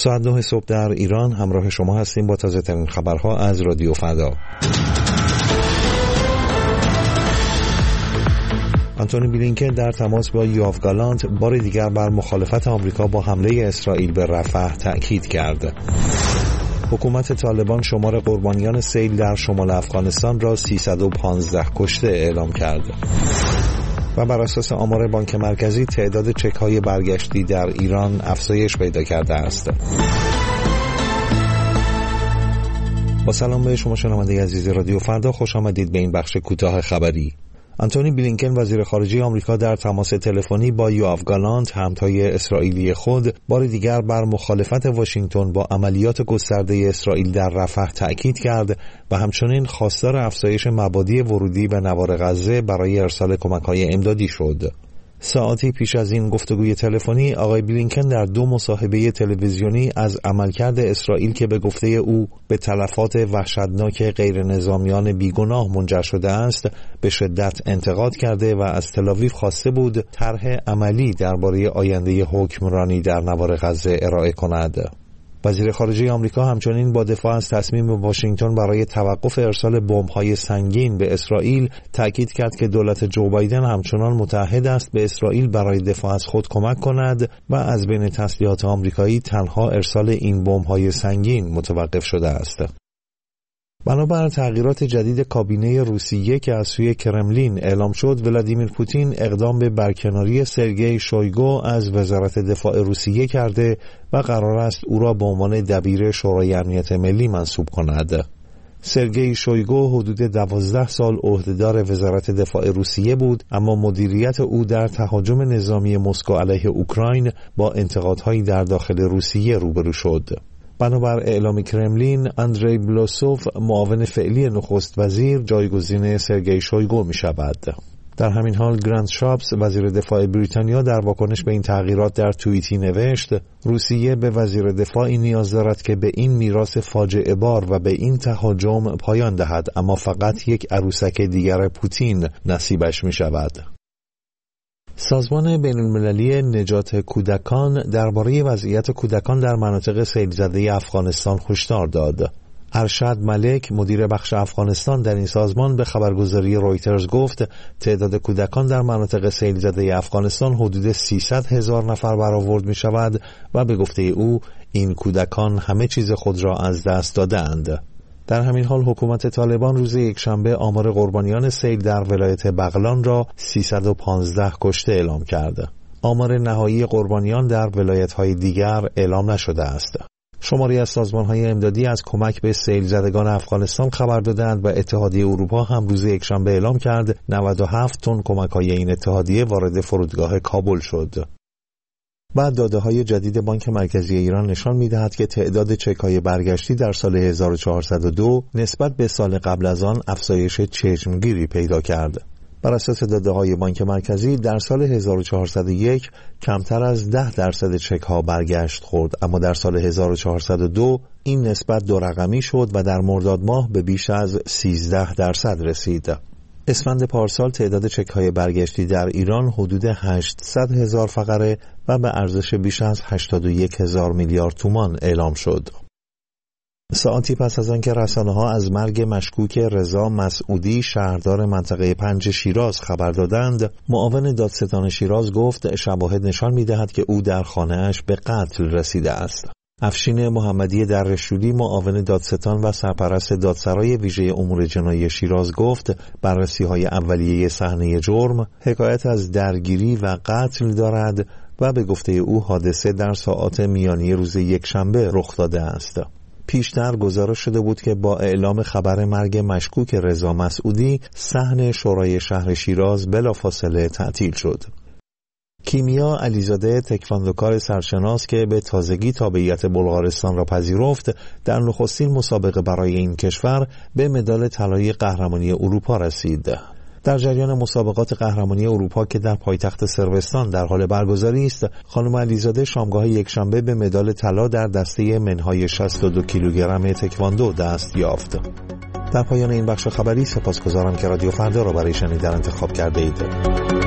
ساعت 9 صبح در ایران همراه شما هستیم با تازه ترین خبرها از رادیو فردا. آنتونی بلینکن در تماس با یوآف گالانت بار دیگر بر مخالفت آمریکا با حمله اسرائیل به رفح تأکید کرد. حکومت طالبان شمار قربانیان سیل در شمال افغانستان را 315 کشته اعلام کرد. و بر اساس آمار بانک مرکزی تعداد چک‌های برگشتی در ایران افزایش پیدا کرده است. با سلام به شما شنونده عزیز رادیو فردا، خوش آمدید به این بخش کوتاه خبری. آنتونی بلینکن وزیر خارجه آمریکا در تماس تلفنی با یوآف گالانت همتای اسرائیلی خود بار دیگر بر مخالفت واشنگتن با عملیات گسترده اسرائیل در رفح تأکید کرد و همچنین خواستار افزایش مبادی ورودی به نوار غزه برای ارسال کمک‌های امدادی شد. ساعتی پیش از این گفتگوی تلفنی آقای بلینکن در 2 مصاحبه تلویزیونی از عملکرد اسرائیل که به گفته او به تلفات وحشتناک غیر نظامیان بیگناه منجر شده است به شدت انتقاد کرده و از تل‌آویو خواسته بود طرح عملی درباره آینده حکمرانی در نوار غزه ارائه کند. وزیر خارجه آمریکا همچنین با دفاع از تصمیم واشنگتن برای توقف ارسال بمب‌های سنگین به اسرائیل تأکید کرد که دولت جو بایدن همچنان متعهد است به اسرائیل برای دفاع از خود کمک کند و از بین تسلیحات آمریکایی تنها ارسال این بمب‌های سنگین متوقف شده است. بنابر تغییرات جدید کابینه روسیه که از سوی کرملین اعلام شد، ولادیمیر پوتین اقدام به برکناری سرگئی شویگو از وزارت دفاع روسیه کرده و قرار است او را به عنوان دبیر شورای امنیت ملی منصوب کند. سرگئی شویگو حدود 12 سال عهدهدار وزارت دفاع روسیه بود، اما مدیریت او در تهاجم نظامی مسکو علیه اوکراین با انتقادهایی در داخل روسیه روبرو شد. بنابر اعلام کرملین، اندری بلوسوف معاون فعلی نخست وزیر جایگزین سرگئی شویگو می شود. در همین حال گرانت شاپس وزیر دفاع بریتانیا در واکنش به این تغییرات در توییتی نوشت: روسیه به وزیر دفاعی نیاز دارد که به این میراث فاجعه بار و به این تهاجم پایان دهد، اما فقط یک عروسک دیگر پوتین نصیبش می شود. سازمان بین‌المللی نجات کودکان درباره وضعیت کودکان در مناطق سیل‌زده افغانستان هشدار داد. ارشد ملک مدیر بخش افغانستان در این سازمان به خبرگزاری رویترز گفت تعداد کودکان در مناطق سیل‌زده افغانستان حدود 300,000 نفر برآورد می شود و به گفته او این کودکان همه چیز خود را از دست دادند. در همین حال حکومت طالبان روز یکشنبه آمار قربانیان سیل در ولایت بغلان را 315 کشته اعلام کرد. آمار نهایی قربانیان در ولایت‌های دیگر اعلام نشده است. شماری از سازمان‌های امدادی از کمک به سیل زدگان افغانستان خبر دادند و اتحادیه اروپا هم روز یکشنبه اعلام کرد 97 تن کمک‌های این اتحادیه وارد فرودگاه کابل شد. بعد داده‌های جدید بانک مرکزی ایران نشان می‌دهد که تعداد چک‌های برگشتی در سال 1402 نسبت به سال قبل از آن افزایش چشمگیری پیدا کرد. بر اساس داده‌های بانک مرکزی در سال 1401 کمتر از 10% چک‌ها برگشت خورد، اما در سال 1402 این نسبت 2 رقمی شد و در مرداد ماه به بیش از 13% رسید. اسفند پارسال تعداد چک‌های برگشتی در ایران حدود 800,000 فقره و به ارزش بیش از 81,000 میلیارد تومان اعلام شد. ساعتی پس از آنکه رسانه‌ها از مرگ مشکوک رضا مسعودی شهردار منطقه 5 شیراز خبر دادند، معاون دادستان شیراز گفت شواهد نشان می‌دهد که او در خانه‌اش به قتل رسیده است. افشین محمدی درشولی معاون دادستان و سرپرست دادسرای ویژه امور جنایی شیراز گفت بررسی‌های اولیه صحنه جرم حکایت از درگیری و قتل دارد و به گفته او حادثه در ساعات میانی روز یکشنبه رخ داده است. پیشتر گزارش شده بود که با اعلام خبر مرگ مشکوک رضا مسعودی صحن شورای شهر شیراز بلافاصله تعطیل شد. کیمیا علیزاده تکواندوکار سرشناس که به تازگی تابعیت بلغارستان را پذیرفت در نخستین مسابقه برای این کشور به مدال طلای قهرمانی اروپا رسید. در جریان مسابقات قهرمانی اروپا که در پایتخت صربستان در حال برگزاری است، خانم علیزاده شامگاه یکشنبه به مدال طلا در دسته منهای 62 کیلوگرم تکواندو دست یافت. در پایان این بخش خبری سپاسگزارم که رادیو فردا را برای شنیدن انتخاب کرده اید.